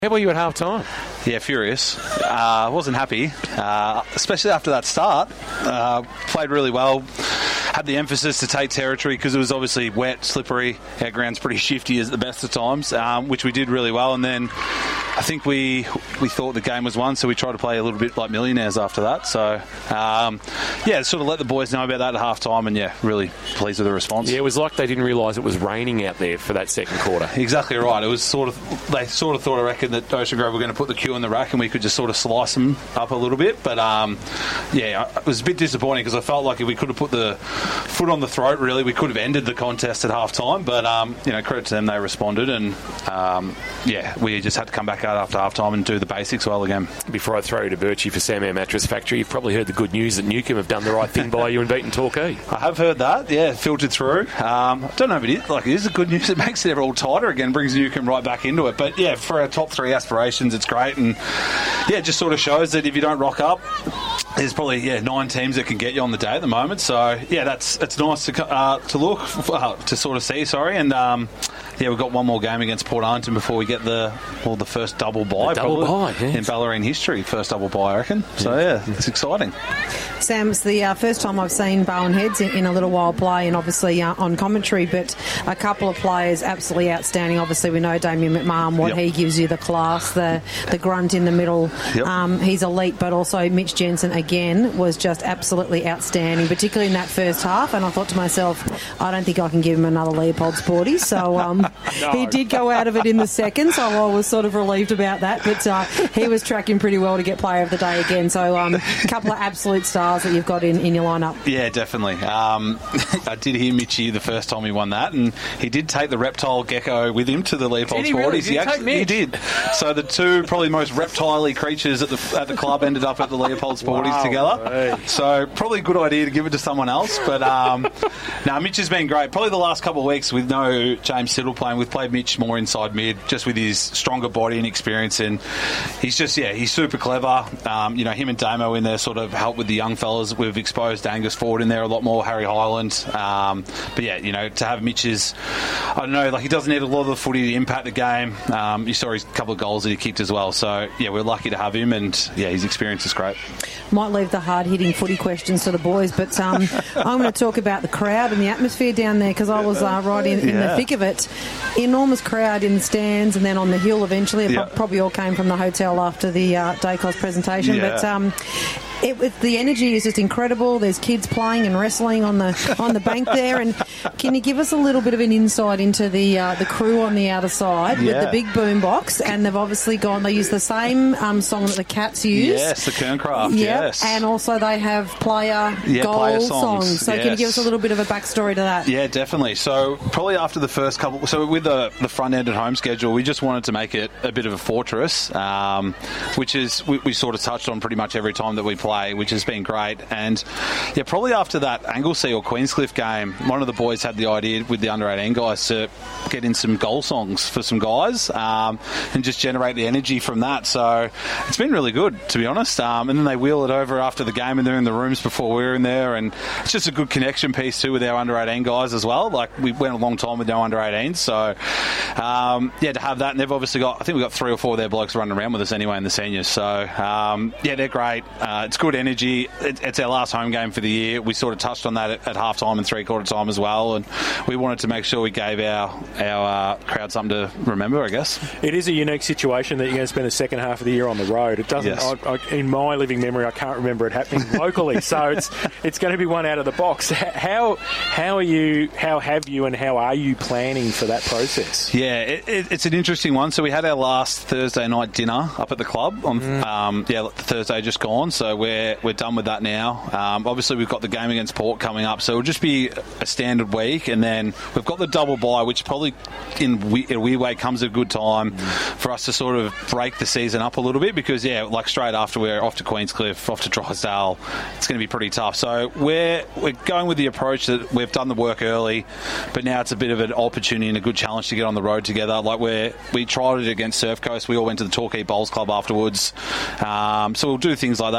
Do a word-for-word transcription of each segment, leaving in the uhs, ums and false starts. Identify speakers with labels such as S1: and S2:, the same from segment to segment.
S1: How were you at half time?
S2: Yeah, furious. I uh, wasn't happy, uh, especially after that start. Uh, played really well. Had the emphasis to take territory because it was obviously wet, slippery. Our ground's pretty shifty at the best of times, um, which we did really well. And then I think we we thought the game was won, so we tried to play a little bit like millionaires after that. So, um, yeah, sort of let the boys know about that at half time, and yeah, really pleased with the response.
S1: Yeah, it was like they didn't realise it was raining out there for that second quarter.
S2: Exactly right. It was sort of, they sort of thought, I reckon, that Ocean Grove were going to put the queue in the rack and we could just sort of slice them up a little bit. But, um, yeah, it was a bit disappointing because I felt like if we could have put the foot on the throat, really, we could have ended the contest at half time. But, um, you know, credit to them, they responded. And, um, yeah, we just had to come back out after half time and do the basics well again.
S1: Before I throw you to Birchie for Sam Air Mattress Factory, you've probably heard the good news that Newcombe have done the right thing by you and beaten Torquay.
S2: I have heard that, yeah, filtered through. Um, I don't know if it is, like, it is the good news. It makes it all tighter again, brings Newcombe right back into it. But, yeah, for our top three aspirations, it's great. And, yeah, it just sort of shows that if you don't rock up, there's probably, yeah, nine teams that can get you on the day at the moment. So, yeah, that's it's nice to uh, to look, uh, to sort of see, sorry. And, um, yeah, we've got one more game against Port Arlington before we get the, well, the first double bye.
S1: The double bye,
S2: yeah. In Ballerine history, first double bye, I reckon. So, yeah, it's exciting.
S3: Sam, it's the uh, first time I've seen Bowen Heads in, in a little while play, and obviously uh, on commentary, but a couple of players absolutely outstanding. Obviously, we know Damien McMahon, what
S2: yep.
S3: he gives you, the class, the the grunt in the middle.
S2: Yep.
S3: Um, he's elite, but also Mitch Jensen, again, was just absolutely outstanding, particularly in that first half. And I thought to myself, I don't think I can give him another Leopold Sporty. So um,
S2: no.
S3: He did go out of it in the second, so I was sort of relieved about that. But uh, he was tracking pretty well to get player of the day again. So um, a couple of absolute stars that you've got in, in your lineup.
S2: Yeah, definitely. Um, I did hear Mitchie the first time he won that, and he did take the reptile gecko with him to the Leopold
S1: Did he really?
S2: Sporties.
S1: Did he,
S2: actually,
S1: take Mitch?
S2: He did. So the two probably most reptile-y creatures at the at the club ended up at the Leopold Sporties
S1: Wow,
S2: together.
S1: hey.
S2: So probably a good idea to give it to someone else. But um, no, Mitch has been great. Probably the last couple of weeks with no James Siddle playing, we've played Mitch more inside mid, just with his stronger body and experience. And he's just, yeah, he's super clever. Um, you know, him and Damo in there sort of help with the young fellas. We've exposed Angus Ford in there a lot more, Harry Highland. Um, but yeah, you know, to have Mitch's, I don't know, like he doesn't need a lot of the footy to impact the game. Um, you saw his couple of goals that he kicked as well. So yeah, we're lucky to have him, and yeah, his experience is great.
S3: Might leave the hard-hitting footy questions to the boys, but um, I'm going to talk about the crowd and the atmosphere down there, because I was uh, right in, in
S2: Yeah.
S3: the thick of it. Enormous crowd in the stands and then on the hill eventually. It
S2: Yeah.
S3: probably all came from the hotel after the uh, Dacos presentation.
S2: Yeah.
S3: But um, it, it, the energy is just incredible. There's kids playing and wrestling on the on the bank there. And can you give us a little bit of an insight into the uh, the crew on the outer side
S2: Yeah.
S3: with the big boom box? And they've obviously gone, they use the same um, song that the Cats use.
S2: Yes, the Kerncraft,
S3: Yep.
S2: yes.
S3: And also they have player
S2: Yeah,
S3: goal
S2: player
S3: songs.
S2: songs,
S3: So can you give
S2: yes.
S3: us a little bit of a backstory to that?
S2: Yeah, definitely. So probably after the first couple, so with the, the front end at home schedule, we just wanted to make it a bit of a fortress, um, which is we, we sort of touched on pretty much every time that we play, which has been great. And yeah, probably after that Anglesea or Queenscliff game, one of the boys had the idea with the under eighteen guys to get in some goal songs for some guys, um, and just generate the energy from that. So it's been really good, to be honest. Um, and then they wheel it over after the game, and they're in the rooms before we're in there, and it's just a good connection piece too with our under eighteen guys as well. Like, we went a long time with no under eighteens, so um, yeah, to have that. And they've obviously got, I think we've got three or four of their blokes running around with us anyway in the seniors. So um, yeah, they're great. Uh, it's good energy. It, it's our last home game for the year. We sort of touched on that at, at half time and three quarter time as well, and we wanted to make sure we gave our our uh, crowd something to remember, I guess.
S4: It is a unique situation that you're going to spend the second half of the year on the road. It doesn't.
S2: Yes.
S4: I, I, in my living memory, I can't remember it happening locally. So it's it's going to be one out of the box. How how are you? How have you? And how are you planning for that process?
S2: Yeah, it, it, it's an interesting one. So we had our last Thursday night dinner up at the club on mm. um, yeah Thursday just gone. So we're we're done with that now. Um, obviously we've got the game against Port coming up, so it'll just be a standard week, and then we've got the double bye, which probably in, we, in a weird way comes at a good time mm. for us to sort of break the season up a little bit, because yeah, like straight after we're off to Queenscliff, off to Drysdale, it's going to be pretty tough. So we're we're going with the approach that we've done the work early, but now it's a bit of an opportunity and a good challenge to get on the road together. Like we we tried it against Surf Coast. We all went to the Torquay Bowls Club afterwards. Um, so we'll do things like that. Hopefully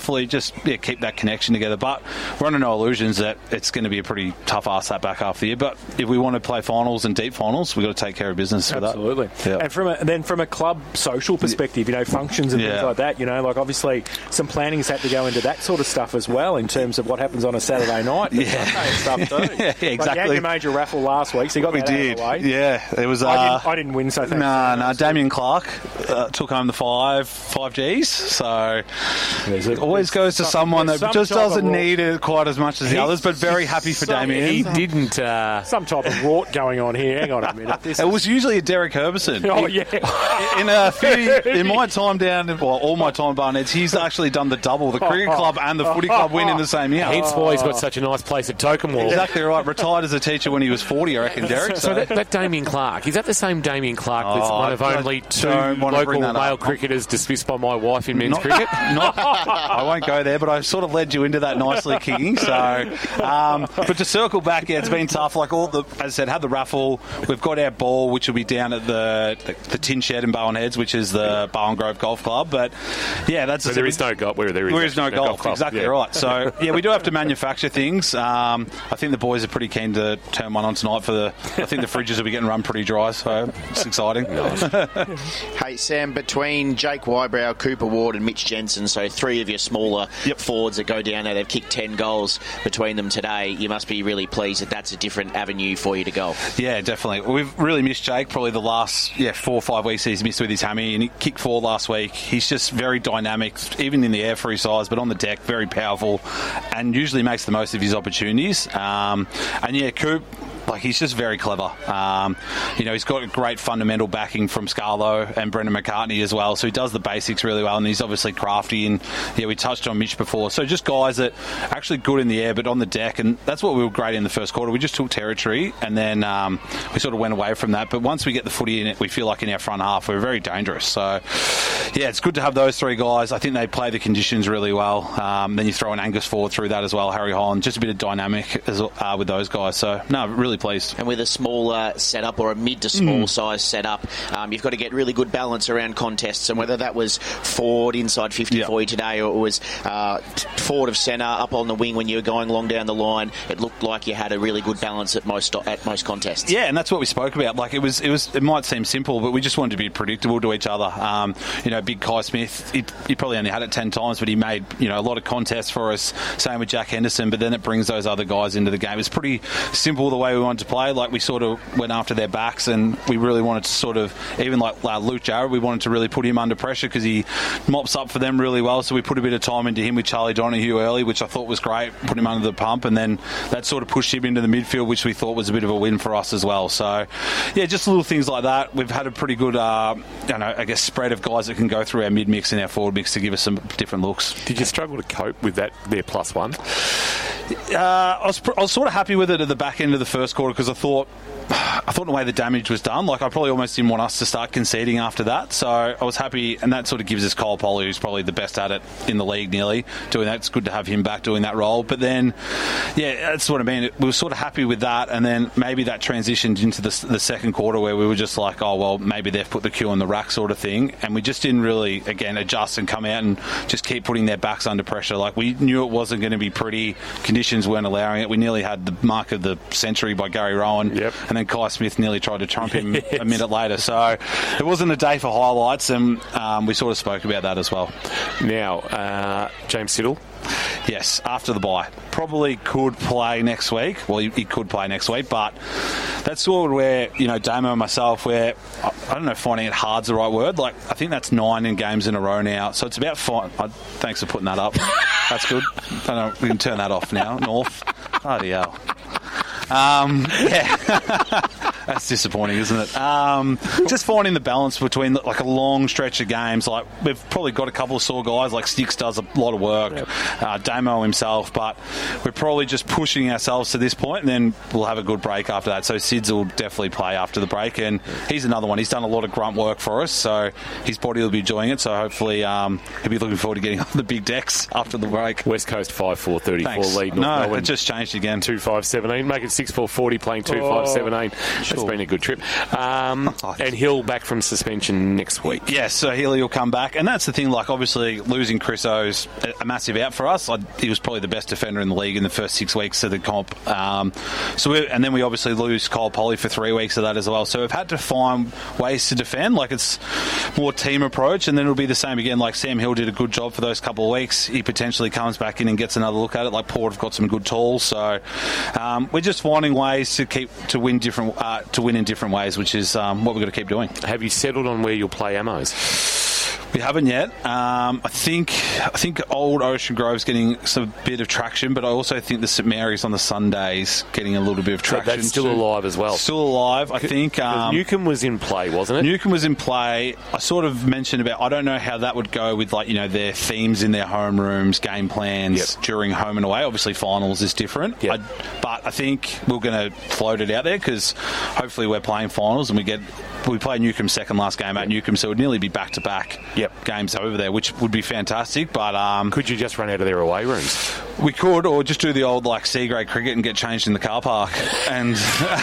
S2: hopefully just yeah, keep that connection together. But we're under no illusions that it's going to be a pretty tough ask that back half of the year. But if we want to play finals and deep finals, we've got to take care of business for
S4: Absolutely.
S2: that. Absolutely.
S4: And from a, then from a club social perspective, you know, functions and
S2: yeah.
S4: things like that, you know, like obviously some planning's had to go into that sort of stuff as well in terms of what happens on a Saturday night.
S2: Yeah.
S4: Sunday stuff too.
S2: yeah, exactly.
S4: Like you had your major raffle last week, so you got
S2: we
S4: that
S2: did.
S4: out of the way.
S2: Yeah, it was. Uh,
S4: I, didn't, I didn't win, so thanks.
S2: No, no. Damien Clark uh, took home the five five Gs. So it always goes to
S4: some,
S2: someone that
S4: some
S2: just
S4: type of
S2: doesn't
S4: raw-
S2: need it quite as much as the
S4: He-
S2: others. But very happy for
S4: some-
S2: Damien.
S1: He didn't. Uh,
S4: Some type of rort going on here. Hang on a minute. This
S2: It
S4: is-
S2: was usually a Derek Herbison.
S4: Oh, yeah.
S2: In a few, in my time down, well, all my time Barnet's, he's actually done the double, the cricket club and the footy club win in the same year.
S1: hence why he's got such a nice place at Tokemwall.
S2: Exactly right. Retired as a teacher when he was forty, I reckon, Derek.
S1: So that, that Damien Clark, is that the same Damien Clark that's
S2: Oh,
S1: one of
S2: I
S1: only two
S2: don't wanna
S1: local
S2: bring that
S1: male
S2: up.
S1: cricketers dismissed by my wife in men's
S2: Not-
S1: cricket?
S2: not- I won't go there, but I sort of led you into that nicely, Kingy. So, um, but to circle back, yeah, it's been tough. Like all the, as I said, had the raffle. We've got our ball, which will be down at the the, the Tin Shed in Bowen Heads, which is the Bowen Grove Golf Club. But yeah, that's
S1: So there is no golf. Where there is,
S2: There is no, golf,
S1: club.
S2: exactly
S1: Yeah.
S2: right. So yeah, we do have to manufacture things. Um, I think the boys are pretty keen to turn one on tonight for the. I think the fridges will be getting run pretty dry, so it's exciting.
S5: Hey, Sam, between Jake Wybrow, Cooper Ward and Mitch Jensen, so three of your smaller
S2: Yep.
S5: forwards that go down there, they've kicked ten goals between them today. You must be really pleased that that's a different avenue for you to go.
S2: Yeah, definitely. We've really missed Jake. Probably the last yeah four or five weeks he's missed with his hammy, and he kicked four last week. He's just very dynamic, even in the air for his size, but on the deck, very powerful, and usually makes the most of his opportunities. Um, and yeah, Coop. Like, he's just very clever. Um, you know, he's got a great fundamental backing from Scarlo and Brendan McCartney as well, so he does the basics really well, and he's obviously crafty, and yeah, we touched on Mitch before. So just guys that are actually good in the air, but on the deck, and that's what we were great in the first quarter. We just took territory, and then um, we sort of went away from that. But once we get the footy in it, we feel like in our front half, we're very dangerous. So, yeah, it's good to have those three guys. I think they play the conditions really well. Um, then you throw an Angus Ford through that as well, Harry Holland, just a bit of dynamic as, uh, with those guys. So, no, really pleased.
S5: And with a smaller setup or a mid to small size setup, um, you've got to get really good balance around contests. And whether that was Ford inside fifty
S2: Yeah.
S5: for you today, or it was uh, Ford of centre up on the wing when you were going long down the line, it looked like you had a really good balance at most at most contests.
S2: Yeah, and that's what we spoke about. Like, it was, it was, it might seem simple, but we just wanted to be predictable to each other. Um, you know, big Kai Smith, he, he probably only had it ten times, but he made you know a lot of contests for us. Same with Jack Henderson, but then it brings those other guys into the game. It's pretty simple the way we wanted to play. Like, we sort of went after their backs, and we really wanted to sort of, even like uh, Luke Jarrett, we wanted to really put him under pressure because he mops up for them really well. So we put a bit of time into him with Charlie Donahue early, which I thought was great. Put him under the pump, and then that sort of pushed him into the midfield, which we thought was a bit of a win for us as well. So yeah, just little things like that. We've had a pretty good, uh, you know, I guess spread of guys that can go through our mid mix and our forward mix to give us some different looks.
S1: Did you struggle to cope with that, their plus one?
S2: Uh, I was pr- I was sort of happy with it at the back end of the first quarter because I thought I thought the way the damage was done, like I probably almost didn't want us to start conceding after that. So I was happy, and that sort of gives us Cole Polley, who's probably the best at it in the league nearly, doing that. It's good to have him back doing that role. But then, yeah, that's what I mean. We were sort of happy with that, and then maybe that transitioned into the, the second quarter where we were just like, oh, well, maybe they've put the cue on the rack sort of thing. And we just didn't really, again, adjust and come out and just keep putting their backs under pressure. Like, we knew it wasn't going to be pretty. Conditions weren't allowing it. We nearly had the mark of the century by Gary Rowan.
S1: Yep.
S2: And then Kai Smith nearly tried to trump him yes. a minute later. So it wasn't a day for highlights, and um, we sort of spoke about that as well.
S1: Now, uh, James Siddle.
S2: Yes, after the bye. Probably could play next week. Well, he, he could play next week, but that's sort of where, you know, Damo and myself, where, I, I don't know if finding it hard's the right word. Like, I think that's nine in games in a row now. So it's about five. Uh, thanks for putting that up. That's good. I don't know, we can turn that off now. North. Bloody hell. Um, yeah. That's disappointing, isn't it? Um, just finding the balance between like a long stretch of games. Like, we've probably got a couple of sore guys. Like, Sticks does a lot of work, yep. uh, Damo himself, but we're probably just pushing ourselves to this point, and then we'll have a good break after that. So Sids will definitely play after the break, and he's another one. He's done a lot of grunt work for us, so his body will be enjoying it. So hopefully um, he'll be looking forward to getting on the big decks after the break.
S1: West Coast five four thirty-four lead. North
S2: no,
S1: Melbourne
S2: it just changed again.
S1: two five seventeen. Make it six four forty, playing two five seventeen. That's It's been a good trip. Um, and Hill back from suspension next week.
S2: Yes, yeah, so Healy will come back. And that's the thing, like, obviously, losing Chris O's a, a massive out for us. I, he was probably the best defender in the league in the first six weeks of the comp. Um, so we, And then we obviously lose Kyle Polly for three weeks of that as well. So we've had to find ways to defend. Like, it's more team approach, and then it'll be the same again. Like, Sam Hill did a good job for those couple of weeks. He potentially comes back in and gets another look at it. Like, Port have got some good tools. So um, we're just finding ways to keep to win different uh, to win in different ways, which is um, what we've got to keep doing.
S1: Have you settled on where you'll play Ammos?
S2: We haven't yet. Um, I think I think Old Ocean Grove's getting some bit of traction, but I also think the St Mary's on the Sundays getting a little bit of traction.
S1: So that's still
S2: too.
S1: alive as well.
S2: Still alive, I think. Um,
S1: Newcombe was in play, wasn't it?
S2: Newcombe was in play. I sort of mentioned about I don't know how that would go with, like, you know, their themes in their homerooms, game plans
S1: yep.
S2: during home and away. Obviously, finals is different.
S1: Yep.
S2: I, but I think we're going to float it out there because hopefully we're playing finals and we get we play Newcombe second last game at Newcombe, so it would nearly be back to back games over there, which would be fantastic. But um,
S1: could you just run out of their away rooms?
S2: We could, or just do the old like C grade cricket and get changed in the car park and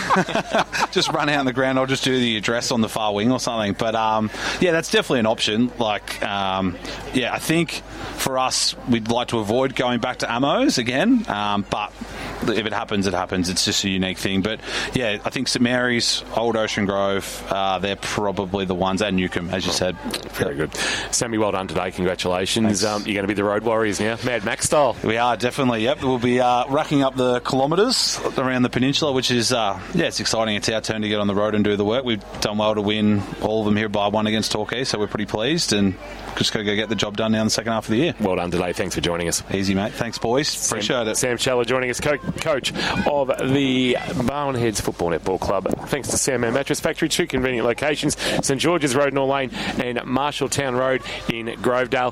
S2: just run out on the ground. I'll just do the address on the far wing or something. But um, yeah, that's definitely an option. Like, um, yeah, I think for us, we'd like to avoid going back to Ammos again. Um, but if it happens, it happens. It's just a unique thing. But yeah, I think St Mary's, Old Ocean Grove, uh, they're probably the ones, and Newcombe, as you said.
S1: Very good. Sammy, well done today. Congratulations. Um, you're going to be the Road Warriors now, Mad Max style.
S2: We are, definitely, yep. We'll be uh, racking up the kilometres around the peninsula, which is, uh, yeah, it's exciting. It's our turn to get on the road and do the work. We've done well to win all of them here by one against Torquay, so we're pretty pleased and just got to go get the job done now in the second half of the year.
S1: Well done today. Thanks for joining us.
S2: Easy, mate. Thanks, boys.
S1: Sam,
S2: Appreciate it.
S1: Sam Challer joining us, co- coach of the Barwon Heads Football Netball Club. Thanks to Sam Mattress Factory, two convenient locations, St George's Road, North Lane, and Marshalltown Road in Grovedale.